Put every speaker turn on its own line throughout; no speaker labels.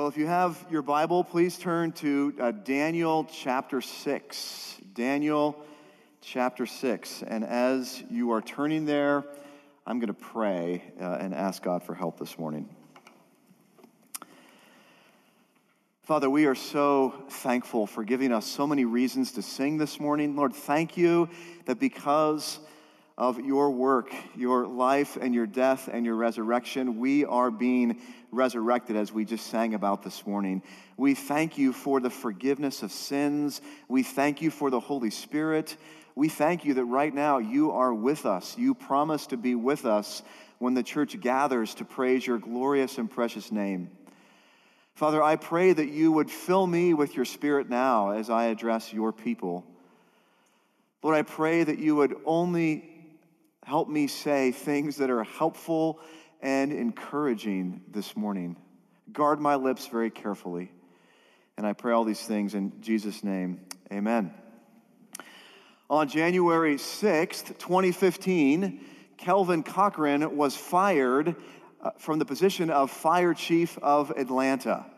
If you have your Bible, please turn to Daniel chapter 6. Daniel chapter 6. And as you are turning there, I'm going to pray and ask God for help this morning. Father, we are so thankful for giving us so many reasons to sing this morning. Lord, thank you that because of your work, your life and your death and your resurrection, we are being resurrected as we just sang about this morning. We thank you for the forgiveness of sins. We thank you for the Holy Spirit. We thank you that right now you are with us. You promise to be with us when the church gathers to praise your glorious and precious name. Father, I pray that you would fill me with your Spirit now as I address your people. Lord, I pray that you would only help me say things that are helpful and encouraging this morning. Guard my lips very carefully. And I pray all these things in Jesus' name. Amen. On January 6th, 2015, Kelvin Cochran was fired from the position of Fire Chief of Atlanta.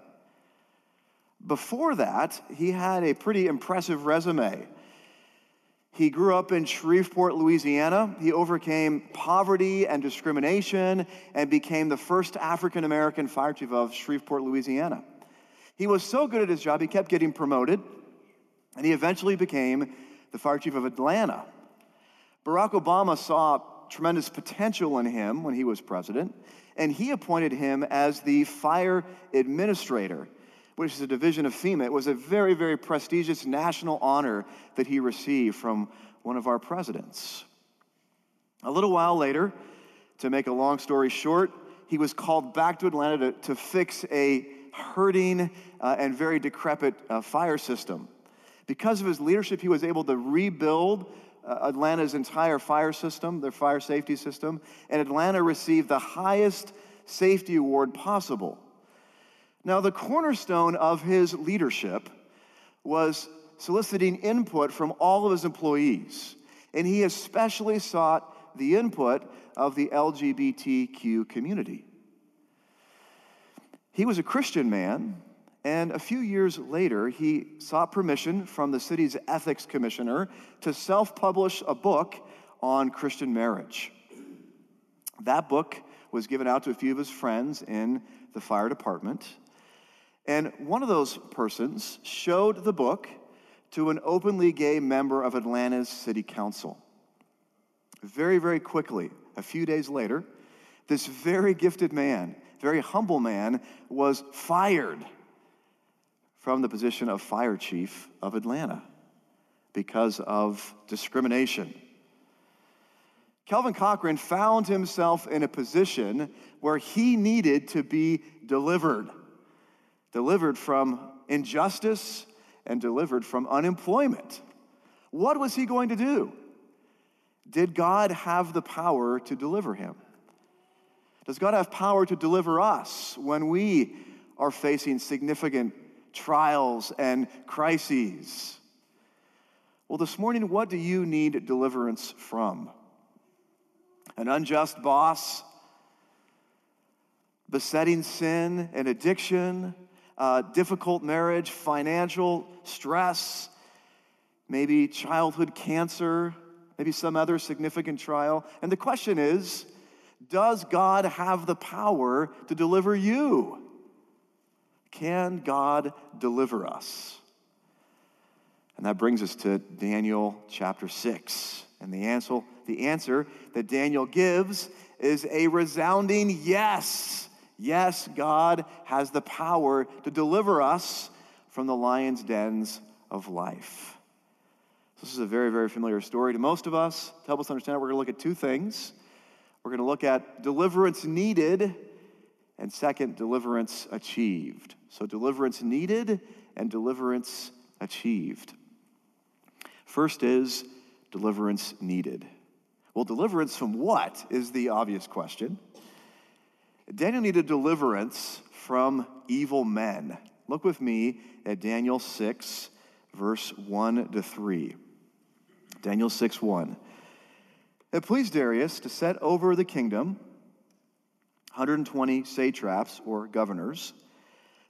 Before that, he had a pretty impressive resume. He grew up in Shreveport, Louisiana. He overcame poverty and discrimination and became the first African-American fire chief of Shreveport, Louisiana. He was so good at his job, he kept getting promoted, and he eventually became the fire chief of Atlanta. Barack Obama saw tremendous potential in him when he was president, and he appointed him as the fire administrator, which is a division of FEMA. It was a very, very prestigious national honor that he received from one of our presidents. A little while later, to make a long story short, he was called back to Atlanta to fix a hurting and very decrepit fire system. Because of his leadership, he was able to rebuild Atlanta's entire fire system, their fire safety system, and Atlanta received the highest safety award possible. Now, the cornerstone of his leadership was soliciting input from all of his employees, and he especially sought the input of the LGBTQ community. He was a Christian man, and a few years later, he sought permission from the city's ethics commissioner to self-publish a book on Christian marriage. That book was given out to a few of his friends in the fire department. And one of those persons showed the book to an openly gay member of Atlanta's city council. Very, very quickly, a few days later, this very gifted man, very humble man, was fired from the position of fire chief of Atlanta because of discrimination. Kelvin Cochran found himself in a position where he needed to be delivered from injustice and delivered from unemployment. What was he going to do? Did God have the power to deliver him? Does God have power to deliver us when we are facing significant trials and crises? Well, this morning, what do you need deliverance from? An unjust boss, besetting sin and addiction, difficult marriage, financial stress, maybe childhood cancer, maybe some other significant trial. And the question is, does God have the power to deliver you? Can God deliver us? And that brings us to Daniel chapter 6. And the answer that Daniel gives is a resounding yes. Yes, God has the power to deliver us from the lion's dens of life. This is a very, very familiar story to most of us. To help us understand it, we're going to look at two things. We're going to look at deliverance needed, and second, deliverance achieved. So deliverance needed and deliverance achieved. First is deliverance needed. Well, deliverance from what is the obvious question. Daniel needed deliverance from evil men. Look with me at Daniel 6, verse 1 to 3. Daniel 6:1. It pleased Darius to set over the kingdom 120 satraps or governors,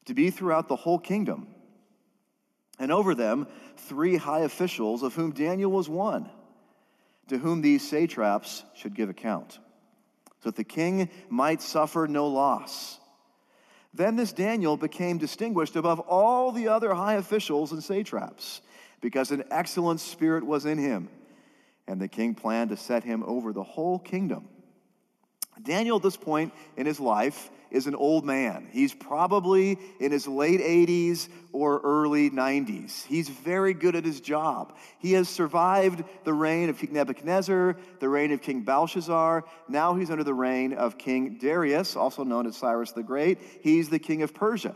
to be throughout the whole kingdom, and over them 3 high officials, of whom Daniel was one, to whom these satraps should give account, so that the king might suffer no loss. Then this Daniel became distinguished above all the other high officials and satraps, because an excellent spirit was in him, and the king planned to set him over the whole kingdom. Daniel, at this point in his life, is an old man. He's probably in his late 80s or early 90s. He's very good at his job. He has survived the reign of King Nebuchadnezzar, the reign of King Belshazzar. Now he's under the reign of King Darius, also known as Cyrus the Great. He's the king of Persia.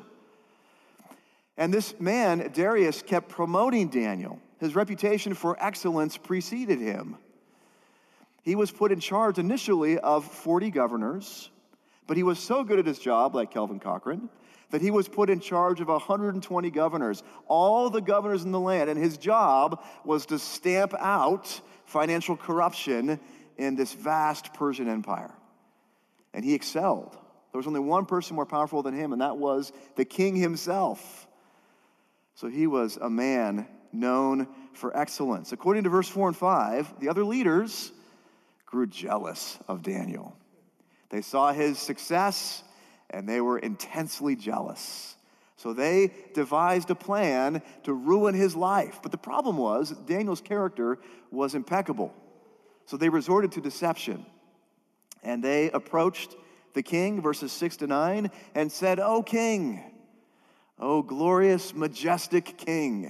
And this man, Darius, kept promoting Daniel. His reputation for excellence preceded him. He was put in charge initially of 40 governors, but he was so good at his job, like Kelvin Cochran, that he was put in charge of 120 governors, all the governors in the land, and his job was to stamp out financial corruption in this vast Persian empire. And he excelled. There was only one person more powerful than him, and that was the king himself. So he was a man known for excellence. According to verse 4 and 5, the other leaders grew jealous of Daniel. They saw his success, and they were intensely jealous. So they devised a plan to ruin his life. But the problem was, Daniel's character was impeccable. So they resorted to deception. And they approached the king, verses 6 to 9, and said, "O king, O glorious, majestic king,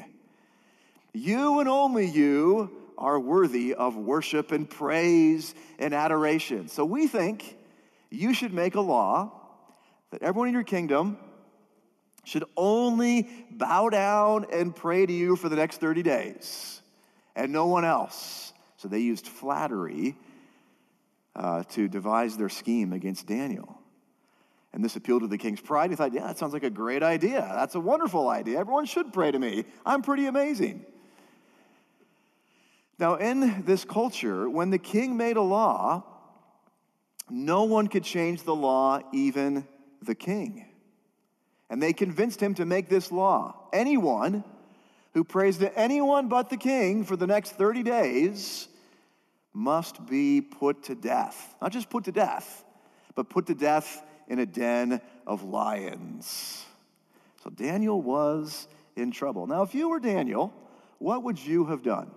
you and only you are worthy of worship and praise and adoration. So we think you should make a law that everyone in your kingdom should only bow down and pray to you for the next 30 days and no one else." So they used flattery to devise their scheme against Daniel. And this appealed to the king's pride. He thought, yeah, that sounds like a great idea. That's a wonderful idea. Everyone should pray to me. I'm pretty amazing. Now, in this culture, when the king made a law, no one could change the law, even the king. And they convinced him to make this law. Anyone who prays to anyone but the king for the next 30 days must be put to death. Not just put to death, but put to death in a den of lions. So Daniel was in trouble. Now, if you were Daniel, what would you have done?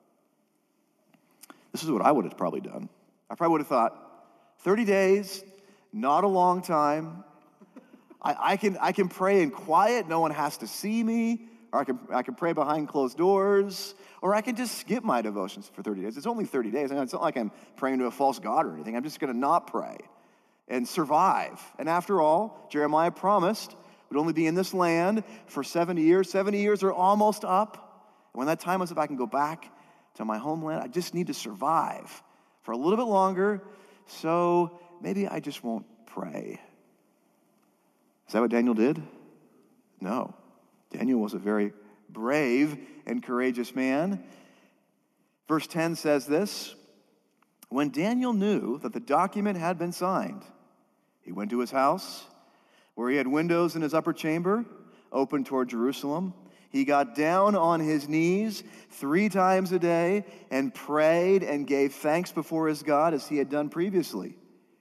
This is what I would have probably done. I probably would have thought, 30 days, not a long time. I can pray in quiet. No one has to see me. Or I can pray behind closed doors. Or I can just skip my devotions for 30 days. It's only 30 days. It's not like I'm praying to a false god or anything. I'm just going to not pray and survive. And after all, Jeremiah promised we'd only be in this land for 70 years. 70 years are almost up. And when that time is up, I can go back to my homeland. I just need to survive for a little bit longer, so maybe I just won't pray. Is that what Daniel did? No. Daniel was a very brave and courageous man. Verse 10 says this: when Daniel knew that the document had been signed, he went to his house, where he had windows in his upper chamber, open toward Jerusalem. He got down on his knees 3 times a day and prayed and gave thanks before his God as he had done previously.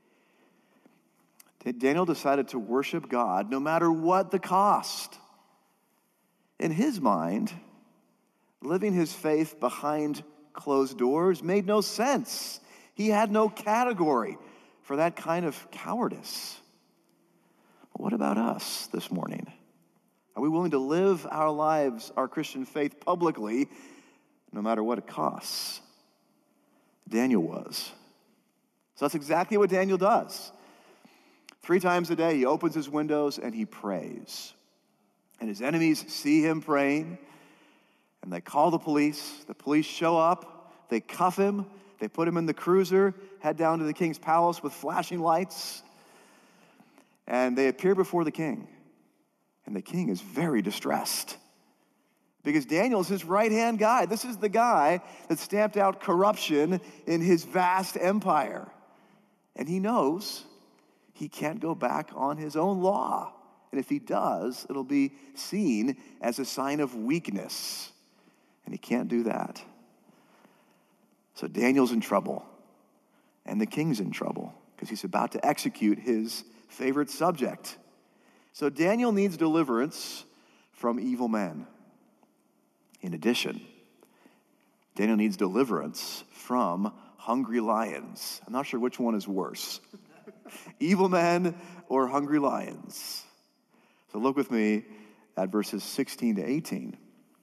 Daniel decided to worship God no matter what the cost. In his mind, living his faith behind closed doors made no sense. He had no category for that kind of cowardice. What about us this morning? Are we willing to live our lives, our Christian faith, publicly, no matter what it costs? Daniel was. So that's exactly what Daniel does. 3 times a day, he opens his windows and he prays. And his enemies see him praying, and they call the police. The police show up, they cuff him, they put him in the cruiser, head down to the king's palace with flashing lights, and they appear before the king. And the king is very distressed because Daniel is his right-hand guy. This is the guy that stamped out corruption in his vast empire. And he knows he can't go back on his own law. And if he does, it'll be seen as a sign of weakness. And he can't do that. So Daniel's in trouble. And the king's in trouble because he's about to execute his favorite subject. So Daniel needs deliverance from evil men. In addition, Daniel needs deliverance from hungry lions. I'm not sure which one is worse. Evil men or hungry lions. So look with me at verses 16 to 18.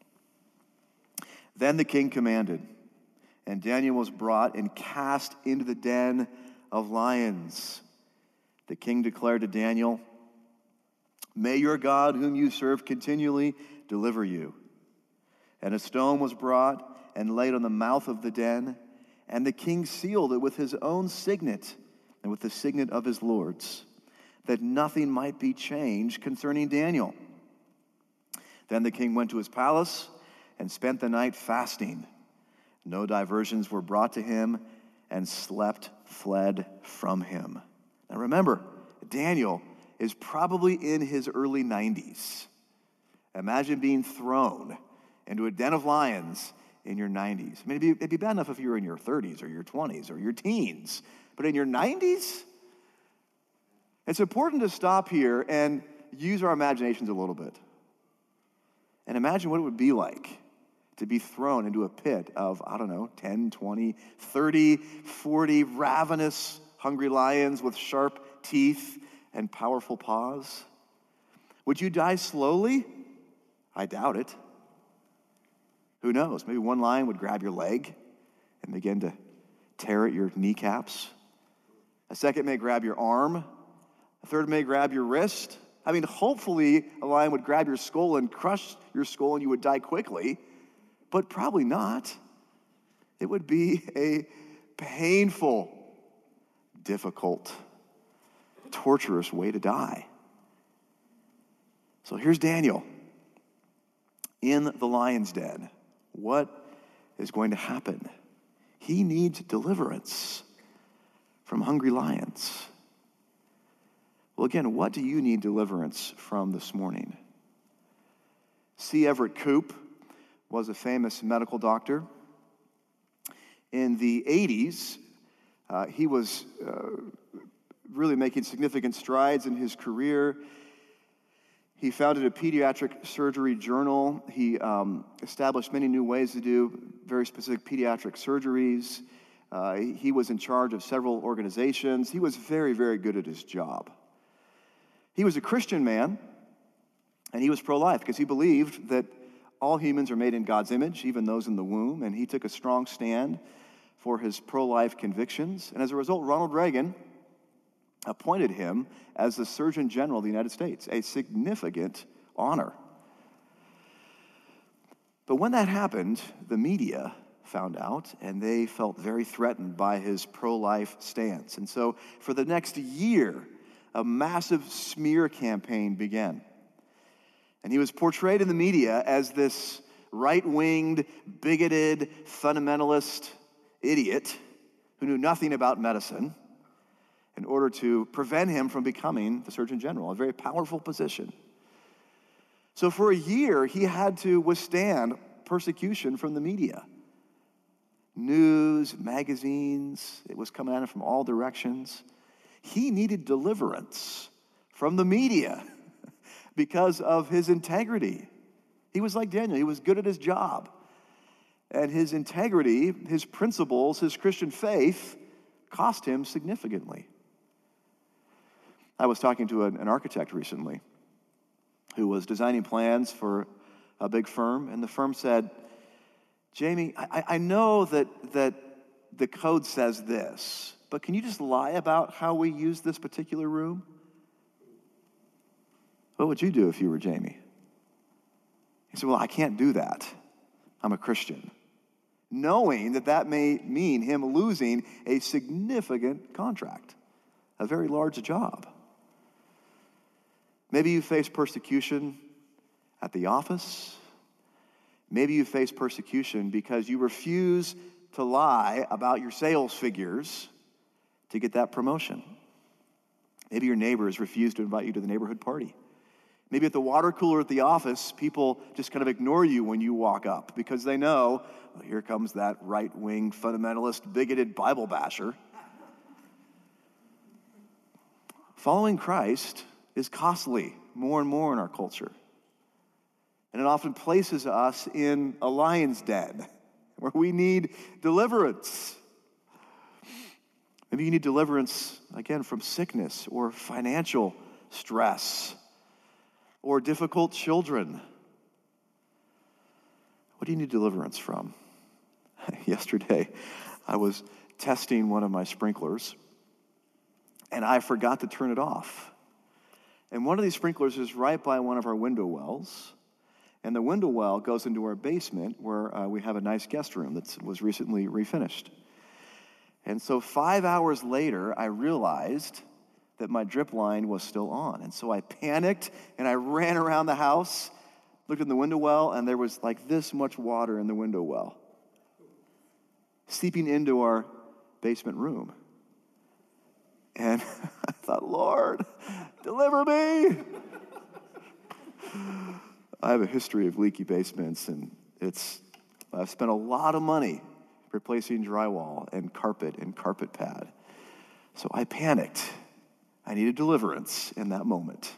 Then the king commanded, and Daniel was brought and cast into the den of lions. The king declared to Daniel, "May your God, whom you serve continually, deliver you." And a stone was brought and laid on the mouth of the den, and the king sealed it with his own signet and with the signet of his lords, that nothing might be changed concerning Daniel. Then the king went to his palace and spent the night fasting. No diversions were brought to him, and slept fled from him. Now remember, Daniel is probably in his early 90s. Imagine being thrown into a den of lions in your 90s. I mean, it'd be bad enough if you were in your 30s or your 20s or your teens, but in your 90s? It's important to stop here and use our imaginations a little bit. And imagine what it would be like to be thrown into a pit of, 10, 20, 30, 40 ravenous, hungry lions with sharp teeth and powerful paws. Would you die slowly? I doubt it. Who knows? Maybe one lion would grab your leg and begin to tear at your kneecaps. A second may grab your arm. A third may grab your wrist. Hopefully a lion would grab your skull and crush your skull and you would die quickly, but probably not. It would be a painful, difficult, torturous way to die. So here's Daniel in the lion's den. What is going to happen? He needs deliverance from hungry lions. Well, again, what do you need deliverance from this morning? C. Everett Koop was a famous medical doctor. In the 80s, he was really making significant strides in his career. He founded a pediatric surgery journal. He established many new ways to do very specific pediatric surgeries. He was in charge of several organizations. He was very, very good at his job. He was a Christian man, and he was pro-life because he believed that all humans are made in God's image, even those in the womb, and he took a strong stand for his pro-life convictions. And as a result, Ronald Reagan appointed him as the Surgeon General of the United States, a significant honor. But when that happened, the media found out, and they felt very threatened by his pro-life stance. And so for the next year, a massive smear campaign began. And he was portrayed in the media as this right-winged, bigoted, fundamentalist idiot who knew nothing about medicine, in order to prevent him from becoming the Surgeon General, a very powerful position. So for a year, he had to withstand persecution from the media. News, magazines, it was coming at him from all directions. He needed deliverance from the media because of his integrity. He was like Daniel. He was good at his job. And his integrity, his principles, his Christian faith cost him significantly. I was talking to an architect recently who was designing plans for a big firm, and the firm said, "Jamie, I know that the code says this, but can you just lie about how we use this particular room?" What would you do if you were Jamie? He said, "Well, I can't do that. I'm a Christian." Knowing that may mean him losing a significant contract, a very large job. Maybe you face persecution at the office. Maybe you face persecution because you refuse to lie about your sales figures to get that promotion. Maybe your neighbors refuse to invite you to the neighborhood party. Maybe at the water cooler at the office, people just kind of ignore you when you walk up because they know, well, here comes that right-wing, fundamentalist, bigoted Bible basher. Following Christ is costly more and more in our culture. And it often places us in a lion's den where we need deliverance. Maybe you need deliverance, again, from sickness or financial stress or difficult children. What do you need deliverance from? Yesterday, I was testing one of my sprinklers, and I forgot to turn it off. And one of these sprinklers is right by one of our window wells. And the window well goes into our basement where we have a nice guest room that was recently refinished. And so 5 hours later, I realized that my drip line was still on. And so I panicked and I ran around the house, looked in the window well, and there was like this much water in the window well, seeping into our basement room. And I thought, Lord, deliver me. I have a history of leaky basements, and I've spent a lot of money replacing drywall and carpet pad. So I panicked. I needed deliverance in that moment.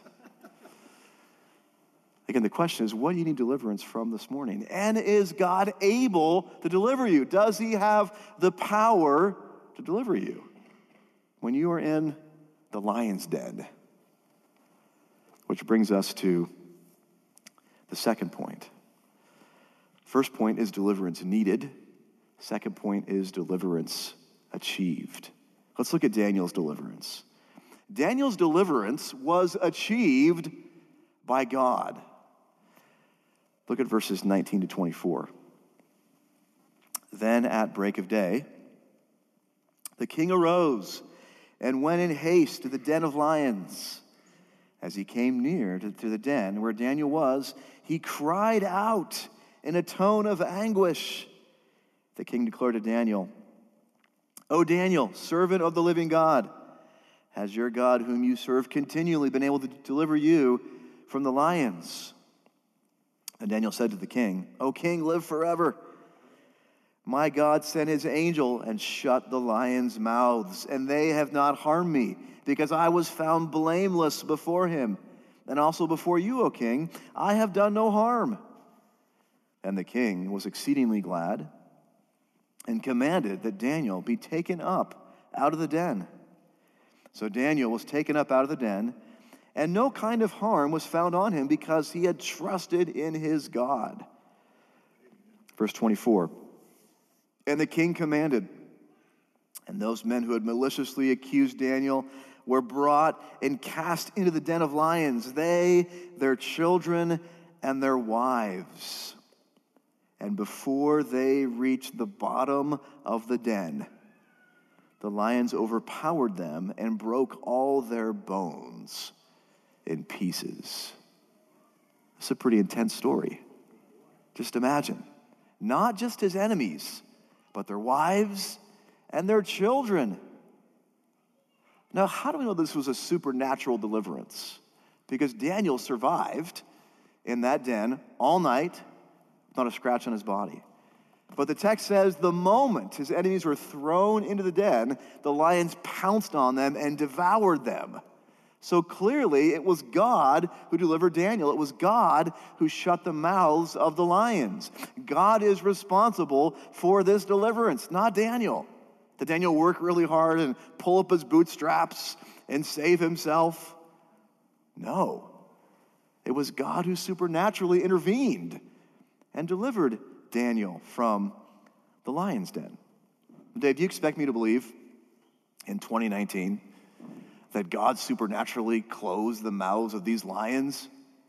Again, the question is, what do you need deliverance from this morning? And is God able to deliver you? Does he have the power to deliver you when you are in the lion's den? Which brings us to the second point. First point is deliverance needed. Second point is deliverance achieved. Let's look at Daniel's deliverance. Daniel's deliverance was achieved by God. Look at verses 19 to 24. Then at break of day, the king arose and went in haste to the den of lions. As he came near to the den where Daniel was, he cried out in a tone of anguish. The king declared to Daniel, "O Daniel, servant of the living God, has your God whom you serve continually been able to deliver you from the lions?" And Daniel said to the king, "O king, live forever. My God sent his angel and shut the lions' mouths, and they have not harmed me, because I was found blameless before him, and also before you, O king. I have done no harm." And the king was exceedingly glad and commanded that Daniel be taken up out of the den. So Daniel was taken up out of the den, and no kind of harm was found on him because he had trusted in his God. Verse 24, and the king commanded, and those men who had maliciously accused Daniel were brought and cast into the den of lions, they, their children, and their wives. And before they reached the bottom of the den, the lions overpowered them and broke all their bones in pieces. It's a pretty intense story. Just imagine. Not just his enemies, but their wives and their children. Now, how do we know this was a supernatural deliverance? Because Daniel survived in that den all night, not a scratch on his body. But the text says the moment his enemies were thrown into the den, the lions pounced on them and devoured them. So clearly, it was God who delivered Daniel. It was God who shut the mouths of the lions. God is responsible for this deliverance, not Daniel. Did Daniel work really hard and pull up his bootstraps and save himself? No. It was God who supernaturally intervened and delivered Daniel from the lion's den. Dave, do you expect me to believe in 2019 that God supernaturally closed the mouths of these lions?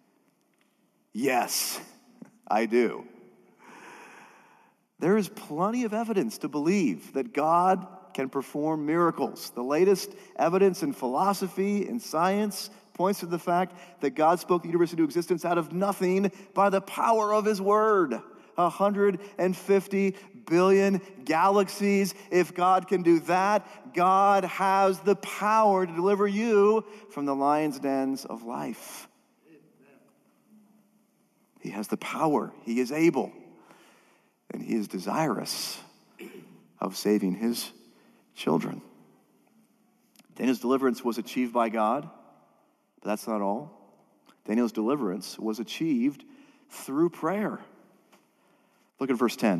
Yes, I do. There is plenty of evidence to believe that God can perform miracles. The latest evidence in philosophy and science points to the fact that God spoke the universe into existence out of nothing by the power of his word. 150 billion galaxies. If God can do that, God has the power to deliver you from the lion's dens of life. has the power. He is able. And he is desirous of saving his children. Daniel's deliverance was achieved by God, but that's not all. Daniel's deliverance was achieved through prayer. Look at verse 10.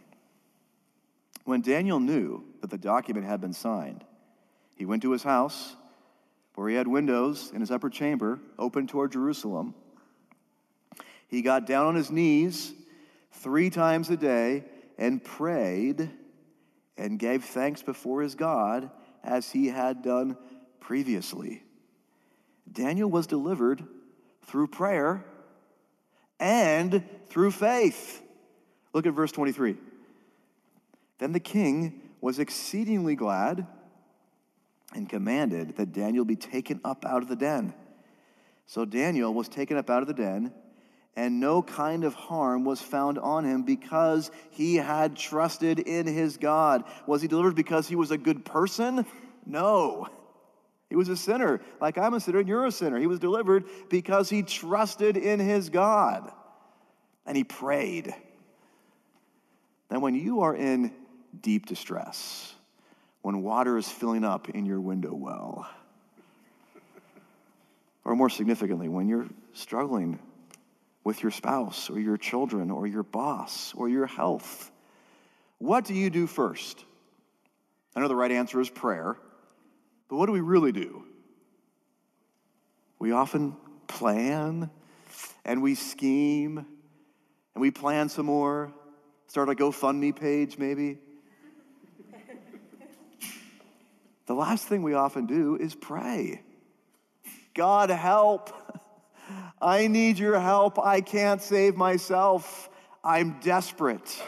When Daniel knew that the document had been signed, he went to his house, where he had windows in his upper chamber open toward Jerusalem. He got down on his knees 3 times a day and prayed and gave thanks before his God as he had done previously. Daniel was delivered through prayer and through faith. Look at verse 23. Then the king was exceedingly glad and commanded that Daniel be taken up out of the den. So Daniel was taken up out of the den, and no kind of harm was found on him because he had trusted in his God. Was he delivered because he was a good person? No. He was a sinner, like I'm a sinner and you're a sinner. He was delivered because he trusted in his God, and he prayed. Now, when you are in deep distress, when water is filling up in your window well, or more significantly, when you're struggling with your spouse or your children or your boss or your health, what do you do first? I know the right answer is prayer, but what do we really do? We often plan and we scheme and we plan some more, start a GoFundMe page maybe. The last thing we often do is pray. God, help. I need your help. I can't save myself. I'm desperate.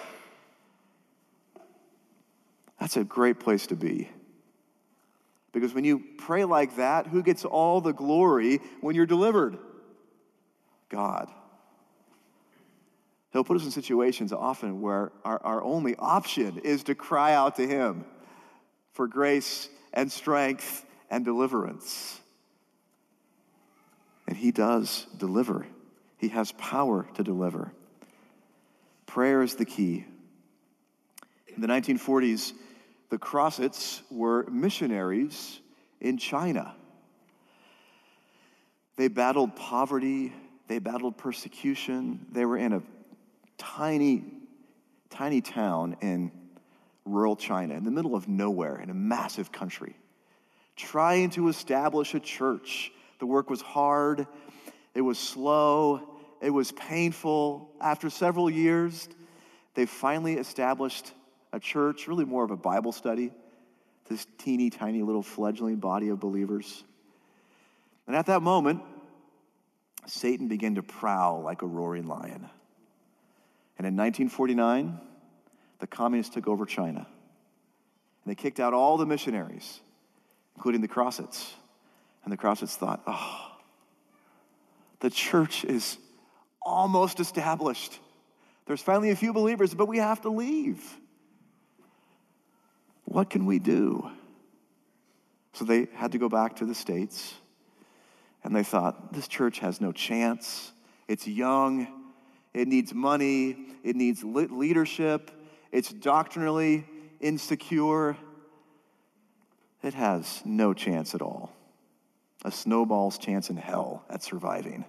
That's a great place to be. Because when you pray like that, who gets all the glory when you're delivered? God. He'll put us in situations often where our only option is to cry out to him for grace and strength and deliverance. And he does deliver. He has power to deliver. Prayer is the key. In the 1940s, the Crossets were missionaries in China. They battled poverty. They battled persecution. They were in a tiny, tiny town in rural China, in the middle of nowhere, in a massive country, trying to establish a church. The work was hard. It was slow. It was painful. After several years, they finally established a church, really more of a Bible study, this teeny tiny little fledgling body of believers. And at that moment, Satan began to prowl like a roaring lion. And in 1949, the communists took over China. And they kicked out all the missionaries, including the Crossets. And the Crossets thought, the church is almost established. There's finally a few believers, but we have to leave. What can we do? So they had to go back to the States, and they thought, this church has no chance. It's young. It needs money. It needs leadership. It's doctrinally insecure. It has no chance at all. A snowball's chance in hell at surviving.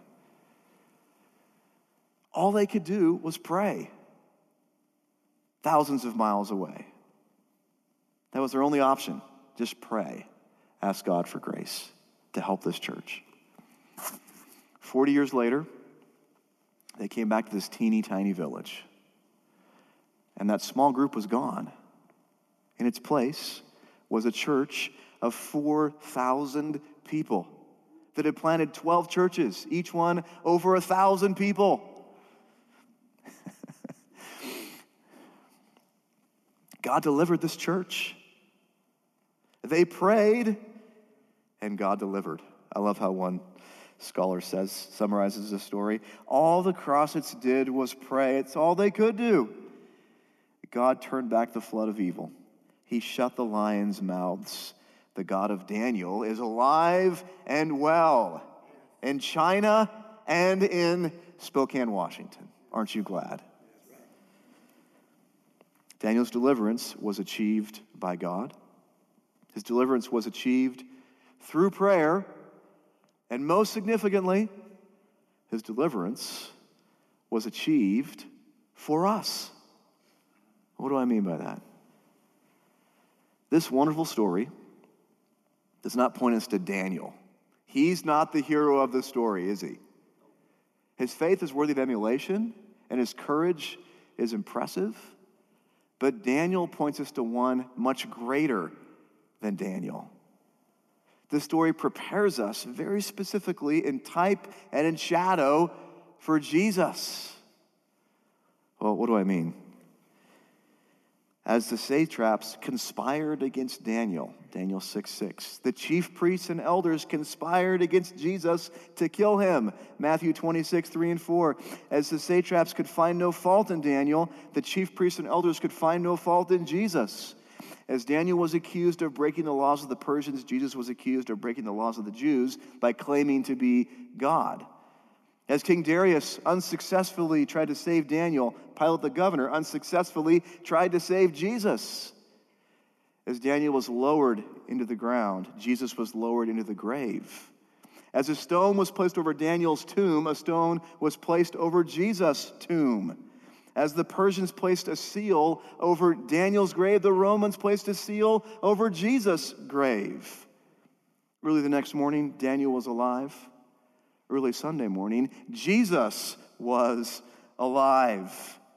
All they could do was pray. Thousands of miles away. That was their only option. Just pray. Ask God for grace to help this church. 40 years later, they came back to this teeny tiny village. And that small group was gone. In its place was a church of 4,000 people that had planted 12 churches, each one over 1,000 people. God delivered this church. They prayed, and God delivered. I love how one scholar summarizes the story. All the Crossets did was pray. It's all they could do. God turned back the flood of evil. He shut the lions' mouths. The God of Daniel is alive and well in China and in Spokane, Washington. Aren't you glad? Daniel's deliverance was achieved by God. His deliverance was achieved through prayer, and most significantly, his deliverance was achieved for us. What do I mean by that? This wonderful story does not point us to Daniel. He's not the hero of the story, is he? His faith is worthy of emulation, and his courage is impressive. But Daniel points us to one much greater than Daniel. This story prepares us very specifically in type and in shadow for Jesus. Well, what do I mean? As the satraps conspired against Daniel, Daniel 6:6, the chief priests and elders conspired against Jesus to kill him, Matthew 26:3-4. As the satraps could find no fault in Daniel, the chief priests and elders could find no fault in Jesus. As Daniel was accused of breaking the laws of the Persians, Jesus was accused of breaking the laws of the Jews by claiming to be God. As King Darius unsuccessfully tried to save Daniel, Pilate the governor unsuccessfully tried to save Jesus. As Daniel was lowered into the ground, Jesus was lowered into the grave. As a stone was placed over Daniel's tomb, a stone was placed over Jesus' tomb. As the Persians placed a seal over Daniel's grave, the Romans placed a seal over Jesus' grave. Early the next morning, Daniel was alive. Early Sunday morning, Jesus was alive.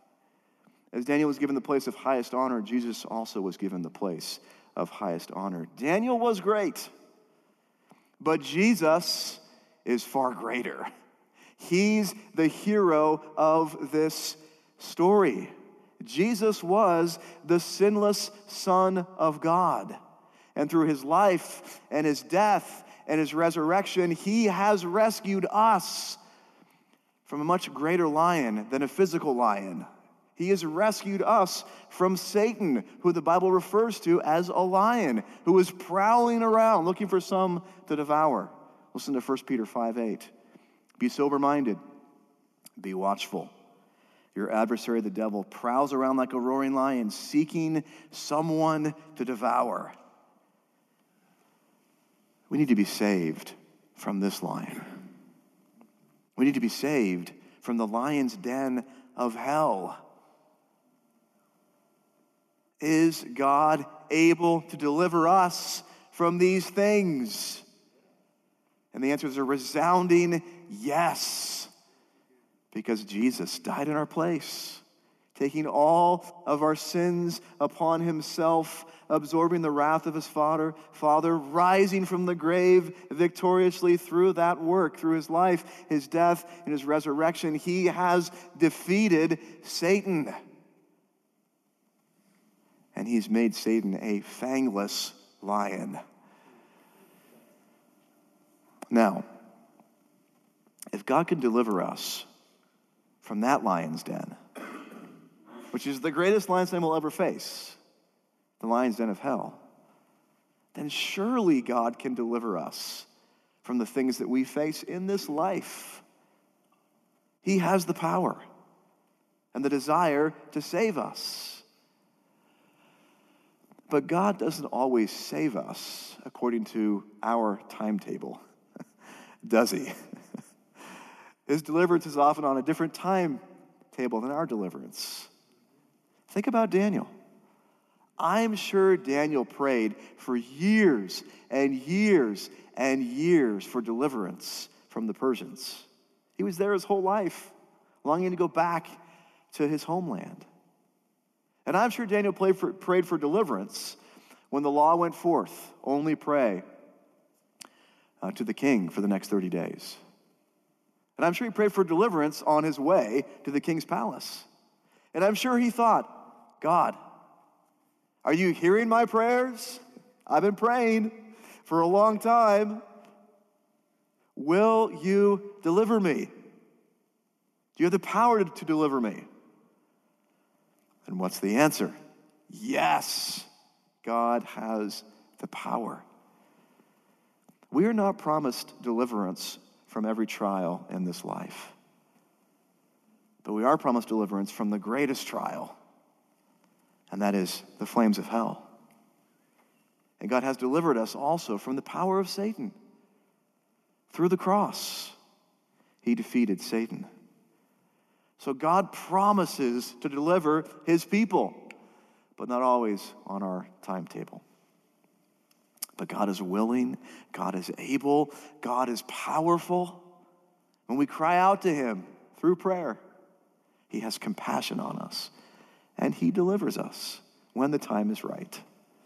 As Daniel was given the place of highest honor, Jesus also was given the place of highest honor. Daniel was great, but Jesus is far greater. He's the hero of this story. Jesus was the sinless Son of God, and through his life and his death and his resurrection, he has rescued us from a much greater lion than a physical lion. He has rescued us from Satan, who the Bible refers to as a lion, who is prowling around looking for some to devour. Listen to 1 Peter 5:8. Be sober-minded, be watchful. Your adversary, the devil, prowls around like a roaring lion, seeking someone to devour. We need to be saved from this lion. We need to be saved from the lion's den of hell. Is God able to deliver us from these things? And the answer is a resounding yes, because Jesus died in our place, taking all of our sins upon himself, absorbing the wrath of his Father, rising from the grave victoriously through that work, through his life, his death, and his resurrection. He has defeated Satan. And he's made Satan a fangless lion. Now, if God can deliver us from that lion's den, which is the greatest lion's den we'll ever face, the lion's den of hell, then surely God can deliver us from the things that we face in this life. He has the power and the desire to save us. But God doesn't always save us according to our timetable, does he? His deliverance is often on a different timetable than our deliverance. Think about Daniel. I'm sure Daniel prayed for years and years and years for deliverance from the Persians. He was there his whole life, longing to go back to his homeland. And I'm sure Daniel prayed for deliverance when the law went forth, only pray to the king for the next 30 days. And I'm sure he prayed for deliverance on his way to the king's palace. And I'm sure he thought, God, are you hearing my prayers? I've been praying for a long time. Will you deliver me? Do you have the power to deliver me? And what's the answer? Yes, God has the power. We are not promised deliverance from every trial in this life. But we are promised deliverance from the greatest trial, and that is the flames of hell. And God has delivered us also from the power of Satan. Through the cross, he defeated Satan. So God promises to deliver his people, but not always on our timetable. But God is willing, God is able, God is powerful. When we cry out to him through prayer, he has compassion on us, and he delivers us when the time is right.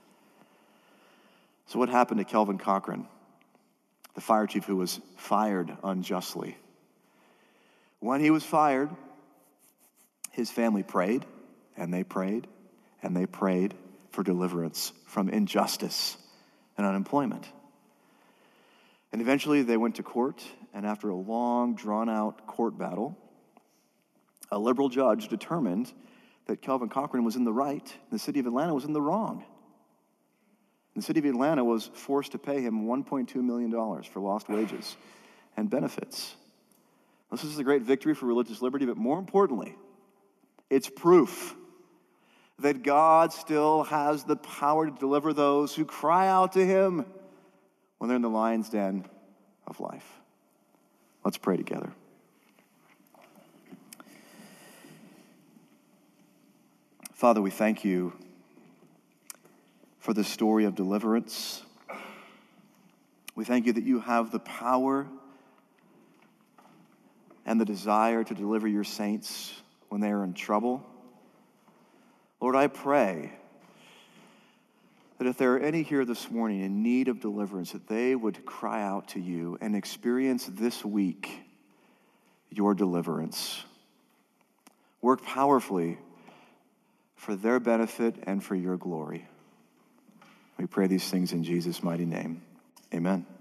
So what happened to Kelvin Cochran, the fire chief who was fired unjustly? When he was fired, his family prayed, and they prayed, and they prayed for deliverance from injustice and unemployment. And eventually they went to court, and after a long, drawn-out court battle, a liberal judge determined that Kelvin Cochran was in the right, and the city of Atlanta was in the wrong. And the city of Atlanta was forced to pay him $1.2 million for lost wages and benefits. This is a great victory for religious liberty, but more importantly, it's proof that God still has the power to deliver those who cry out to him when they're in the lion's den of life. Let's pray together. Father, we thank you for the story of deliverance. We thank you that you have the power and the desire to deliver your saints when they are in trouble. Lord, I pray that if there are any here this morning in need of deliverance, that they would cry out to you and experience this week your deliverance. Work powerfully for their benefit and for your glory. We pray these things in Jesus' mighty name. Amen.